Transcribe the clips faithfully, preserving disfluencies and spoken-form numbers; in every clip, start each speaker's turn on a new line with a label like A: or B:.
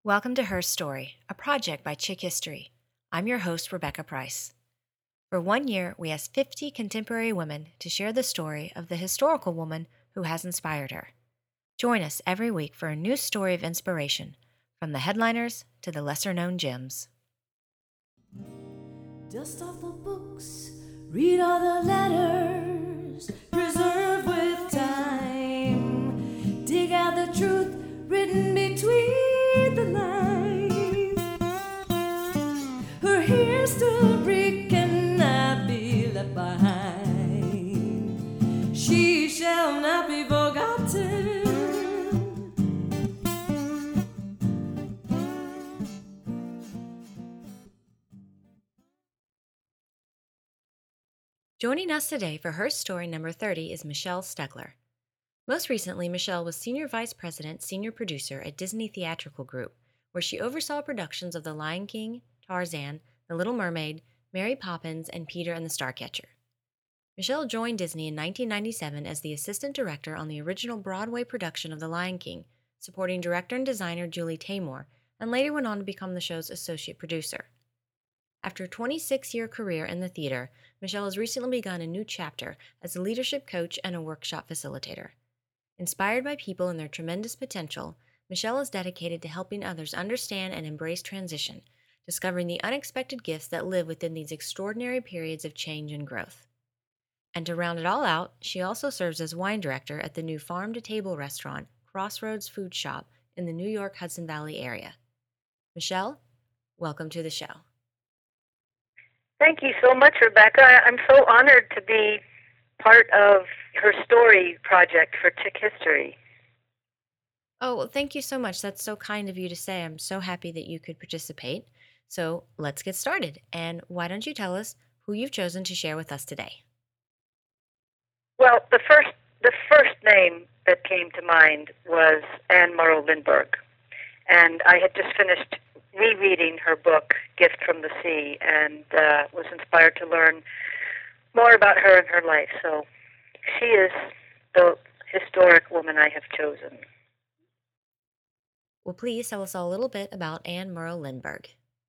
A: Welcome to Her Story, a project by Chick History. I'm your host, Rebecca Price. For one year, we asked fifty contemporary women to share the story of the historical woman who has inspired her. Join us every week for a new story of inspiration, from the headliners to the lesser-known gems.
B: Dust off the books, read all the letters, preserve with time. Dig out the truth written between the lines. Her history cannot be left behind. She shall not be forgotten.
A: Joining us today for Her Story number thirty is Michelle Stegler. Most recently, Michelle was Senior Vice President, Senior Producer at Disney Theatrical Group, where she oversaw productions of The Lion King, Tarzan, The Little Mermaid, Mary Poppins, and Peter and the Starcatcher. Michelle joined Disney in nineteen ninety-seven as the assistant director on the original Broadway production of The Lion King, supporting director and designer Julie Taymor, and later went on to become the show's associate producer. After a twenty-six-year career in the theater, Michelle has recently begun a new chapter as a leadership coach and a workshop facilitator. Inspired by people and their tremendous potential, Michelle is dedicated to helping others understand and embrace transition, discovering the unexpected gifts that live within these extraordinary periods of change and growth. And to round it all out, she also serves as wine director at the new farm-to-table restaurant, Crossroads Food Shop, in the New York Hudson Valley area. Michelle, welcome to the show.
C: Thank you so much, Rebecca. I'm so honored to be part of Her Story project for Chick History.
A: Oh, well, thank you so much. That's so kind of you to say. I'm so happy that you could participate. So let's get started. And why don't you tell us who you've chosen to share with us today?
C: Well, the first the first name that came to mind was Anne Morrow Lindbergh. And I had just finished rereading her book, Gift from the Sea, and uh, was inspired to learn more about her and her life. So she is the historic woman I have chosen.
A: Well, please tell us all a little bit about Anne Morrow Lindbergh.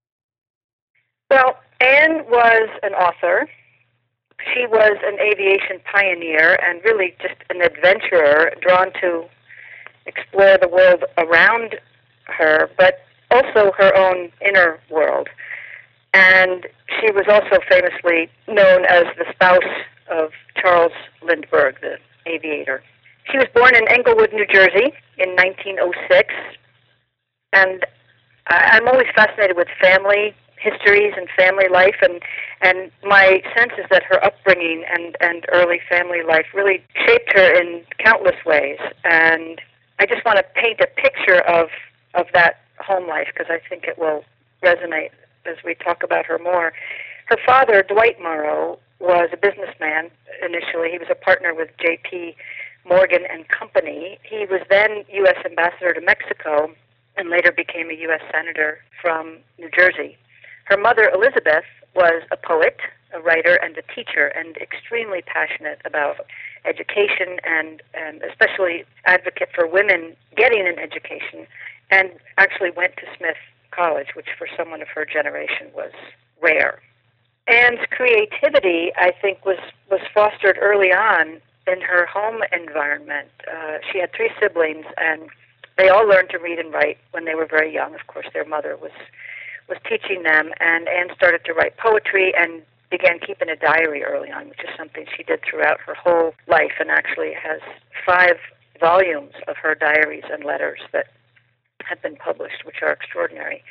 C: Well, Anne was an author. She was an aviation pioneer and really just an adventurer drawn to explore the world around her, but also her own inner world. And she was also famously known as the spouse of Charles Lindbergh, the aviator. She was born in Englewood, New Jersey in nineteen oh six. And I'm always fascinated with family histories and family life, and, and my sense is that her upbringing and, and early family life really shaped her in countless ways. And I just want to paint a picture of, of that home life because I think it will resonate as we talk about her more. Her father, Dwight Morrow, was a businessman initially. He was a partner with J P Morgan and Company. He was then U S ambassador to Mexico and later became a U S senator from New Jersey. Her mother, Elizabeth, was a poet, a writer, and a teacher, and extremely passionate about education and, and especially advocate for women getting an education, and actually went to Smith College, which for someone of her generation was rare. Anne's creativity, I think, was, was fostered early on in her home environment. Uh, she had three siblings, and they all learned to read and write when they were very young. Of course, their mother was was teaching them, and Anne started to write poetry and began keeping a diary early on, which is something she did throughout her whole life, and actually has five volumes of her diaries and letters that have been published, which are extraordinary.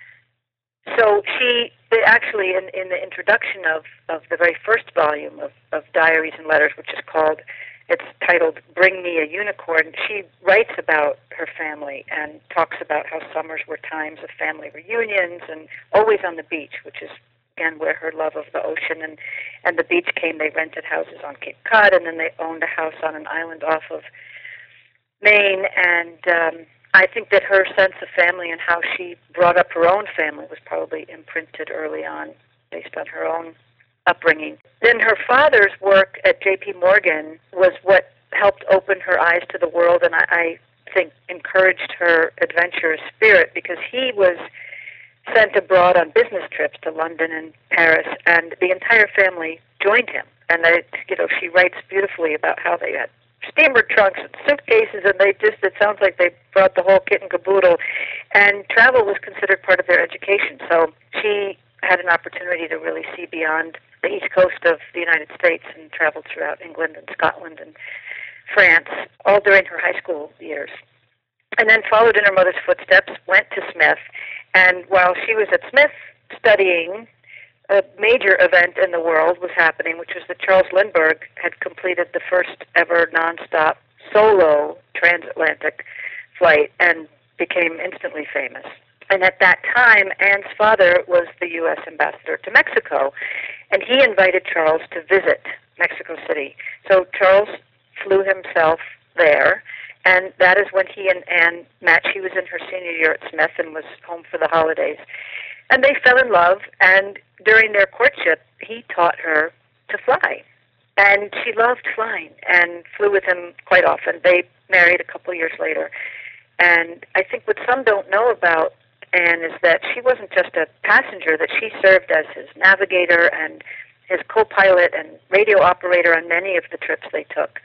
C: So she actually, in, in the introduction of, of the very first volume of, of diaries and letters, which is called, it's titled Bring Me a Unicorn, she writes about her family and talks about how summers were times of family reunions and always on the beach, which is, again, where her love of the ocean and, and the beach came. They rented houses on Cape Cod, and then they owned a house on an island off of Maine. And um, I think that her sense of family and how she brought up her own family was probably imprinted early on based on her own upbringing. Then her father's work at J P Morgan was what helped open her eyes to the world, and I, I think encouraged her adventurous spirit, because he was sent abroad on business trips to London and Paris, and the entire family joined him. And they, you know, she writes beautifully about how they had steamer trunks and suitcases, and they just, it sounds like they brought the whole kit and caboodle. And travel was considered part of their education. So she had an opportunity to really see beyond the east coast of the United States and traveled throughout England and Scotland and France, all during her high school years. And then followed in her mother's footsteps, went to Smith, and while she was at Smith studying, a major event in the world was happening, which was that Charles Lindbergh had completed the first ever nonstop solo transatlantic flight and became instantly famous. And at that time, Anne's father was the U S ambassador to Mexico, and he invited Charles to visit Mexico City. So Charles flew himself there, and that is when he and Anne met. She was in her senior year at Smith and was home for the holidays. And they fell in love, and during their courtship, he taught her to fly. And she loved flying and flew with him quite often. They married a couple years later. And I think what some don't know about Anne is that she wasn't just a passenger, that she served as his navigator and his co-pilot and radio operator on many of the trips they took.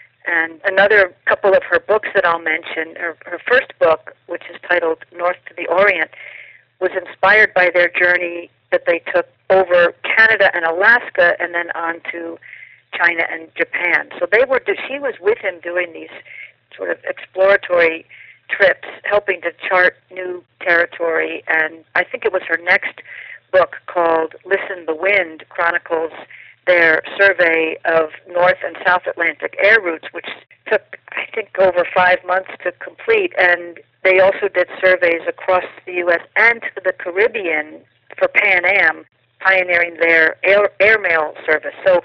C: And another couple of her books that I'll mention, her, her first book, which is titled North to the Orient, was inspired by their journey that they took over Canada and Alaska and then on to China and Japan. So they were, she was with him doing these sort of exploratory trips, helping to chart new territory. And I think it was her next book called Listen the Wind, chronicles their survey of North and South Atlantic air routes, which took, I think, over five months to complete. And they also did surveys across the U S and to the Caribbean for Pan Am, pioneering their air, airmail service. So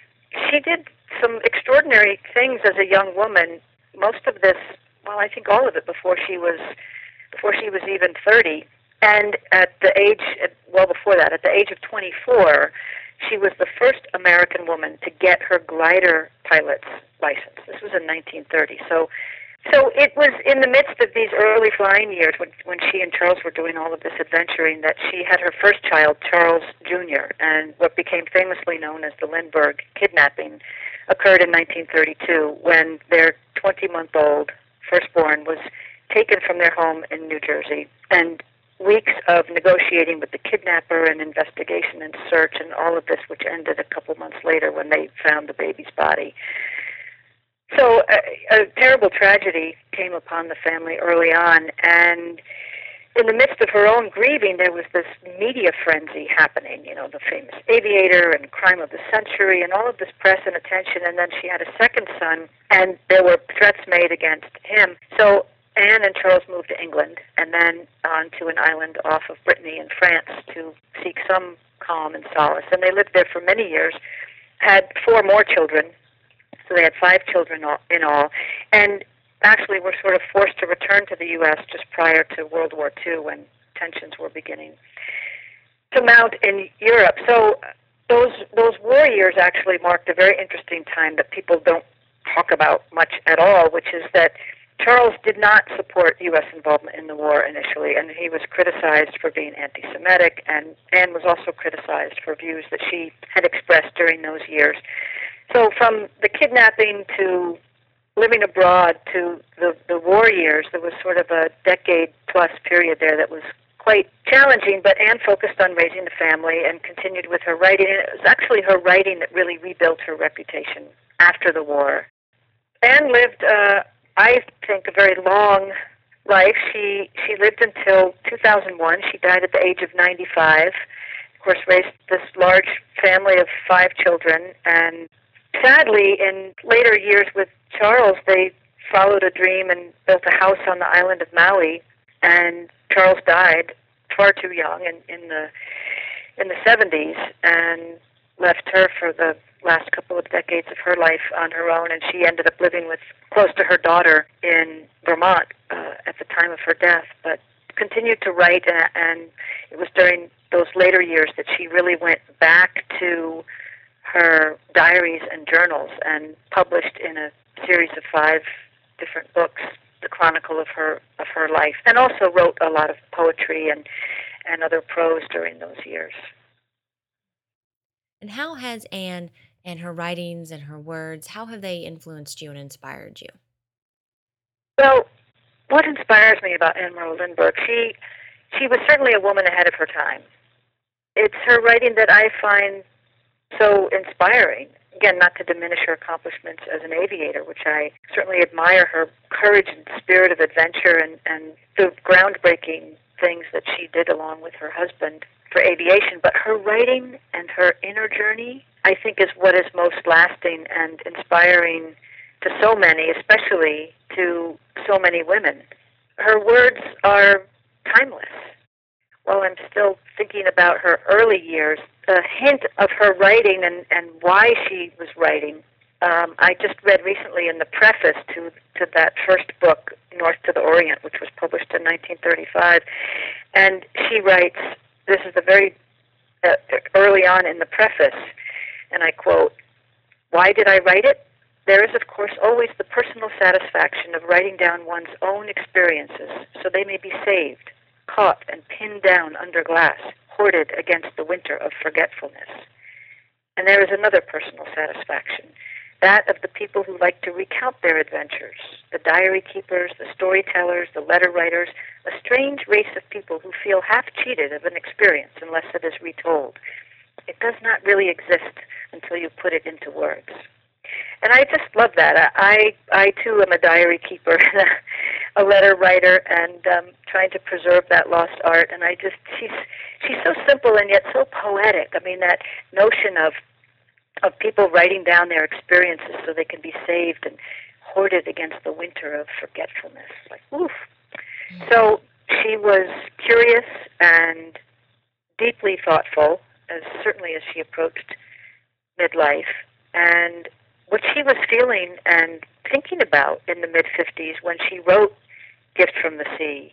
C: she did some extraordinary things as a young woman. Most of this, well, I think all of it before she was before she was even thirty. And at the age, well before that, at the age of twenty-four, she was the first American woman to get her glider pilot's license. This was in nineteen thirty. So so it was in the midst of these early flying years when, when she and Charles were doing all of this adventuring that she had her first child, Charles Junior, and what became famously known as the Lindbergh kidnapping occurred in nineteen thirty-two when their twenty-month-old firstborn was taken from their home in New Jersey. And weeks of negotiating with the kidnapper and investigation and search and all of this, which ended a couple months later when they found the baby's body. So a, a terrible tragedy came upon the family early on, and in the midst of her own grieving, there was this media frenzy happening, you know, the famous aviator and crime of the century and all of this press and attention, and then she had a second son, and there were threats made against him. So Anne and Charles moved to England and then on to an island off of Brittany in France to seek some calm and solace. And they lived there for many years, had four more children, so they had five children in all, and actually were sort of forced to return to the U S just prior to World War Two when tensions were beginning to mount in Europe. So those those war years actually marked a very interesting time that people don't talk about much at all, which is that Charles did not support U S involvement in the war initially, and he was criticized for being anti-Semitic, and Anne was also criticized for views that she had expressed during those years. So from the kidnapping to living abroad to the, the war years, there was sort of a decade-plus period there that was quite challenging, but Anne focused on raising the family and continued with her writing. And it was actually her writing that really rebuilt her reputation after the war. Anne lived, uh, I think, a very long life. She she lived until two thousand one. She died at the age of ninety-five. Of course, raised this large family of five children, and sadly, in later years with Charles, they followed a dream and built a house on the island of Maui, and Charles died far too young in, in the in the seventies, and left her for the last couple of decades of her life on her own, and she ended up living with close to her daughter in Vermont uh, at the time of her death, but continued to write, and, and it was during those later years that she really went back to her diaries and journals and published in a series of five different books the chronicle of her of her life, and also wrote a lot of poetry and and other prose during those years.
A: And how has Anne and her writings and her words, how have they influenced you and inspired you?
C: Well, what inspires me about Anne Morrow Lindbergh, she she was certainly a woman ahead of her time. It's her writing that I find so inspiring. Again, not to diminish her accomplishments as an aviator, which I certainly admire her courage and spirit of adventure and, and the groundbreaking things that she did along with her husband for aviation. But her writing and her inner journey, I think, is what is most lasting and inspiring to so many, especially to so many women. Her words are timeless. While I'm still thinking about her early years, a hint of her writing and, and why she was writing, um, I just read recently in the preface to, to that first book, North to the Orient, which was published in nineteen thirty-five, and she writes, this is the very uh, early on in the preface, and I quote, "Why did I write it? There is, of course, always the personal satisfaction of writing down one's own experiences so they may be saved, caught and pinned down under glass, hoarded against the winter of forgetfulness. And there is another personal satisfaction, that of the people who like to recount their adventures, the diary keepers, the storytellers, the letter writers, a strange race of people who feel half cheated of an experience unless it is retold. It does not really exist until you put it into words." And I just love that. I, I too, am a diary keeper, a letter writer, and um, trying to preserve that lost art. And I just, she's she's so simple and yet so poetic. I mean, that notion of of people writing down their experiences so they can be saved and hoarded against the winter of forgetfulness. Like, oof. So she was curious and deeply thoughtful, as certainly as she approached midlife, and what she was feeling and thinking about in the mid-fifties when she wrote Gift from the Sea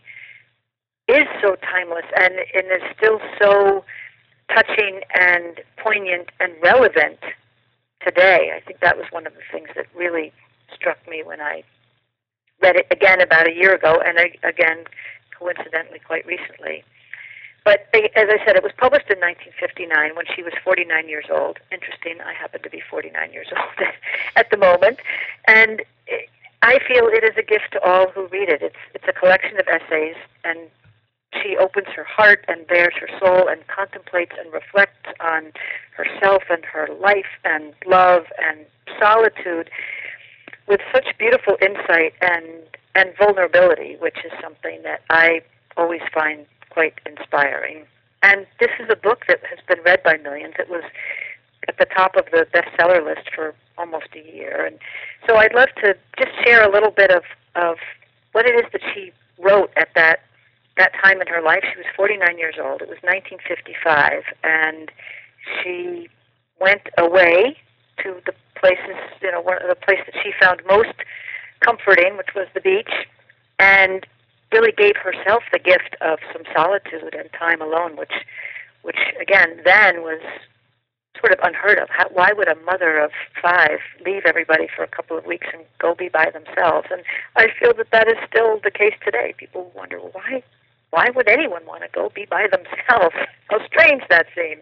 C: is so timeless and, and is still so touching and poignant and relevant today. I think that was one of the things that really struck me when I read it again about a year ago, and I, again, coincidentally, quite recently. But as I said, it was published in nineteen fifty-nine when she was forty-nine years old. Interesting, I happen to be forty-nine years old at the moment. And I feel it is a gift to all who read it. It's, it's a collection of essays, and she opens her heart and bares her soul and contemplates and reflects on herself and her life and love and solitude with such beautiful insight and, and vulnerability, which is something that I always find quite inspiring. And this is a book that has been read by millions. It was at the top of the bestseller list for almost a year. And so I'd love to just share a little bit of, of what it is that she wrote at that that time in her life. She was forty-nine years old. It was nineteen fifty-five, and she went away to the places, you know, one of the place that she found most comforting, which was the beach, and really gave herself the gift of some solitude and time alone, which, which again, then was sort of unheard of. How, why would a mother of five leave everybody for a couple of weeks and go be by themselves? And I feel that that is still the case today. People wonder, well, why, why would anyone want to go be by themselves? How strange that seems.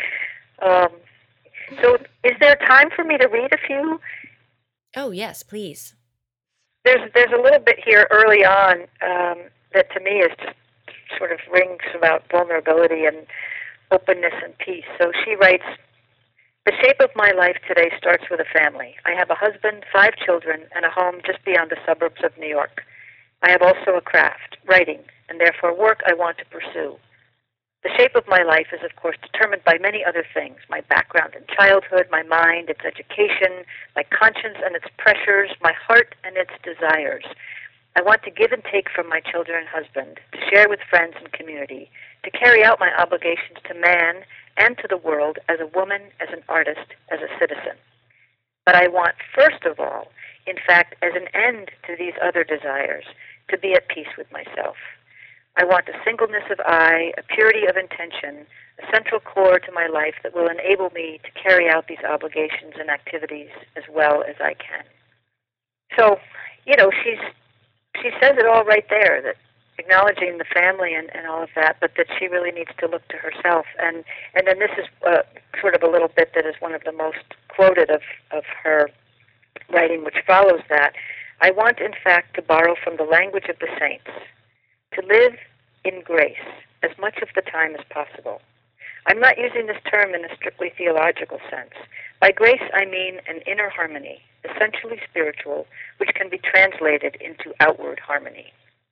C: Um, so is there time for me to read a few?
A: Oh, yes, please.
C: There's there's a little bit here early on um, that to me is just sort of rings about vulnerability and openness and peace. So she writes, "The shape of my life today starts with a family. I have a husband, five children, and a home just beyond the suburbs of New York. I have also a craft, writing, and therefore work I want to pursue. The shape of my life is, of course, determined by many other things, my background in childhood, my mind, its education, my conscience and its pressures, my heart and its desires. I want to give and take from my children and husband, to share with friends and community, to carry out my obligations to man and to the world as a woman, as an artist, as a citizen. But I want, first of all, in fact, as an end to these other desires, to be at peace with myself. I want a singleness of eye, a purity of intention, a central core to my life that will enable me to carry out these obligations and activities as well as I can." So, you know, she's she says it all right there, that acknowledging the family and, and all of that, but that she really needs to look to herself. And and then this is uh, sort of a little bit that is one of the most quoted of, of her writing, which follows that. I want, in fact, to borrow from the language of the saints, to live in grace as much of the time as possible. I'm not using this term in a strictly theological sense. By grace, I mean an inner harmony, essentially spiritual, which can be translated into outward harmony.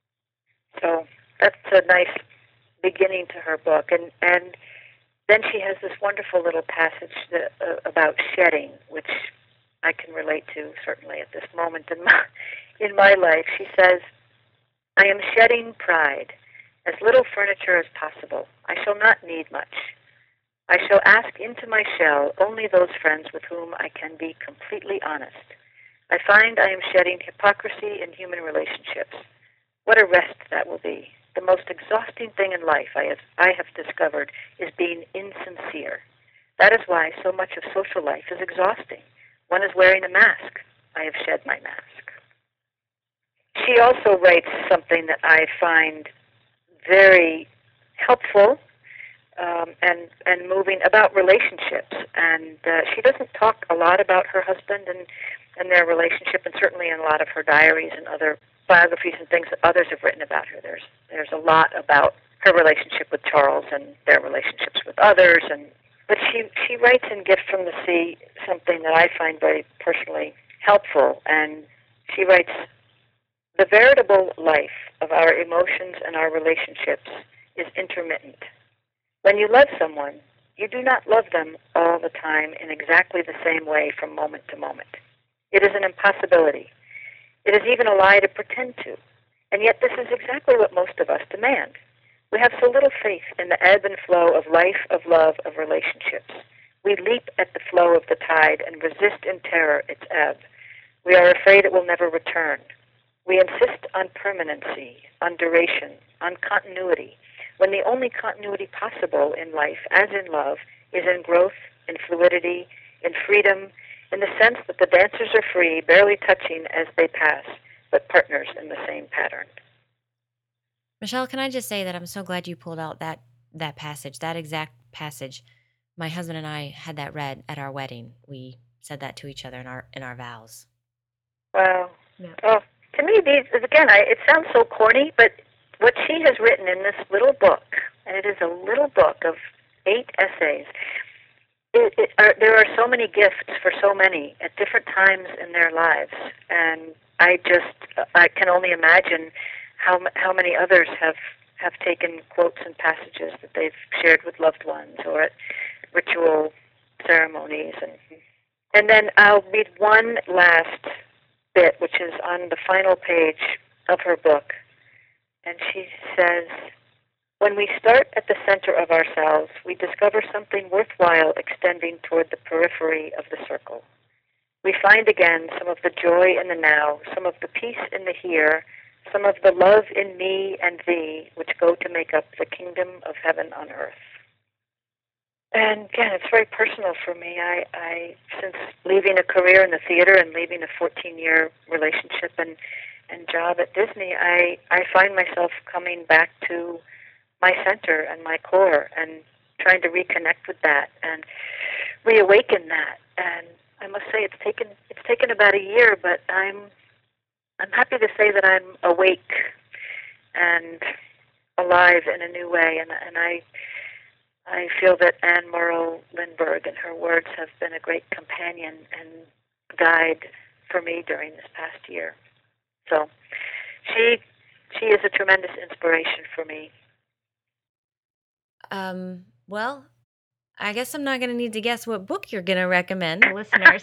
C: So that's a nice beginning to her book. And, and then she has this wonderful little passage that, uh, about shedding, which I can relate to certainly at this moment in my, in my life. She says, I am shedding pride, as little furniture as possible. I shall not need much. I shall ask into my shell only those friends with whom I can be completely honest. I find I am shedding hypocrisy in human relationships. What a rest that will be. The most exhausting thing in life I have, I have discovered is being insincere. That is why so much of social life is exhausting. One is wearing a mask. I have shed my mask. She also writes something that I find very helpful um, and, and moving about relationships. And uh, she doesn't talk a lot about her husband and, and their relationship, and certainly in a lot of her diaries and other biographies and things that others have written about her. There's there's a lot about her relationship with Charles and their relationships with others. And but she, she writes in Gift from the Sea something that I find very personally helpful. And she writes, the veritable life of our emotions and our relationships is intermittent. When you love someone, you do not love them all the time in exactly the same way from moment to moment. It is an impossibility. It is even a lie to pretend to. And yet this is exactly what most of us demand. We have so little faith in the ebb and flow of life, of love, of relationships. We leap at the flow of the tide and resist in terror its ebb. We are afraid it will never return. We insist on permanency, on duration, on continuity, when the only continuity possible in life, as in love, is in growth, in fluidity, in freedom, in the sense that the dancers are free, barely touching as they pass, but partners in the same pattern.
A: Michelle, can I just say that I'm so glad you pulled out that, that passage, that exact passage. My husband and I had that read at our wedding. We said that to each other in our in our vows.
C: Wow.
A: Yeah.
C: Oh, to me, these again, I, it sounds so corny, but what she has written in this little book, and it is a little book of eight essays, it, it are, there are so many gifts for so many at different times in their lives, and I just, I can only imagine how how many others have, have taken quotes and passages that they've shared with loved ones or at ritual ceremonies. And, and then I'll read one last bit, which is on the final page of her book. And she says, when we start at the center of ourselves, we discover something worthwhile extending toward the periphery of the circle. We find again some of the joy in the now, some of the peace in the here, some of the love in me and thee, which go to make up the kingdom of heaven on earth. And again, it's very personal for me. I, I since leaving a career in the theater and leaving a fourteen-year relationship and, and job at Disney, I, I find myself coming back to my center and my core and trying to reconnect with that and reawaken that. And I must say it's taken it's taken about a year, but I'm I'm happy to say that I'm awake and alive in a new way, and and I I feel that Anne Morrow Lindbergh and her words have been a great companion and guide for me during this past year. So she she is a tremendous inspiration for me.
A: Um, well, I guess I'm not going to need to guess what book you're going to recommend, listeners.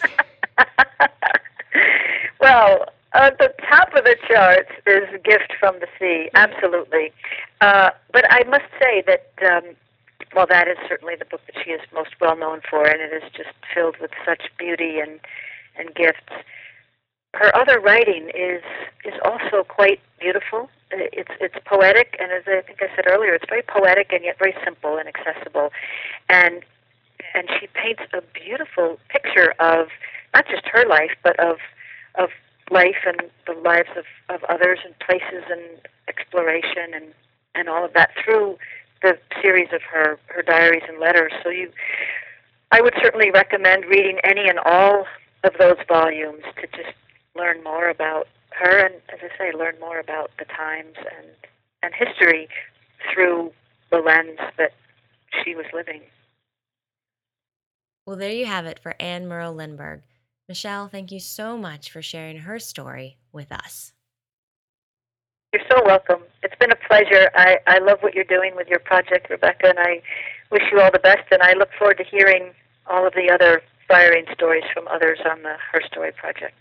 C: Well, at the top of the charts is Gift from the Sea, absolutely. Uh, but I must say that, um, well, that is certainly the book that she is most well known for, and it is just filled with such beauty and, and gifts. Her other writing is is also quite beautiful. It's it's poetic, and as I think I said earlier, it's very poetic and yet very simple and accessible. And and she paints a beautiful picture of not just her life, but of of life and the lives of, of others and places and exploration and, and all of that through the series of her, her diaries and letters. So you, I would certainly recommend reading any and all of those volumes to just learn more about her and, as I say, learn more about the times and, and history through the lens that she was living.
A: Well, there you have it for Anne Murrow Lindbergh. Michelle, thank you so much for sharing her story with us.
C: You're so welcome. It's been a pleasure. I, I love what you're doing with your project, Rebecca, and I wish you all the best, and I look forward to hearing all of the other inspiring stories from others on the Her Story project.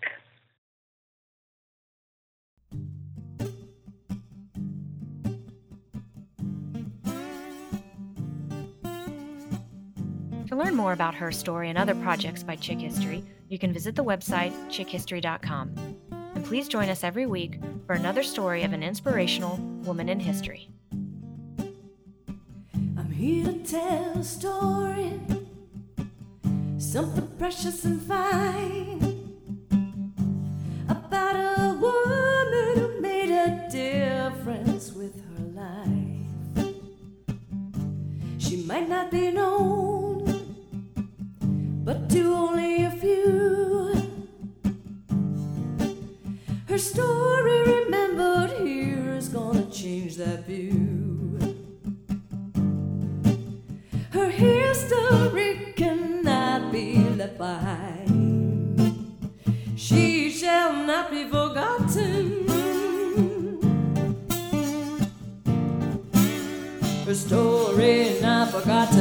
A: To learn more about her story and other projects by Chick History, you can visit the website chick history dot com. And please join us every week for another story of an inspirational woman in history.
B: I'm here to tell a story, something precious and fine, about a woman who made a difference with her life. She might not be known, but to only a few. Her story remembered here is gonna change that view. Her history cannot be left behind. She shall not be forgotten. Her story not forgotten.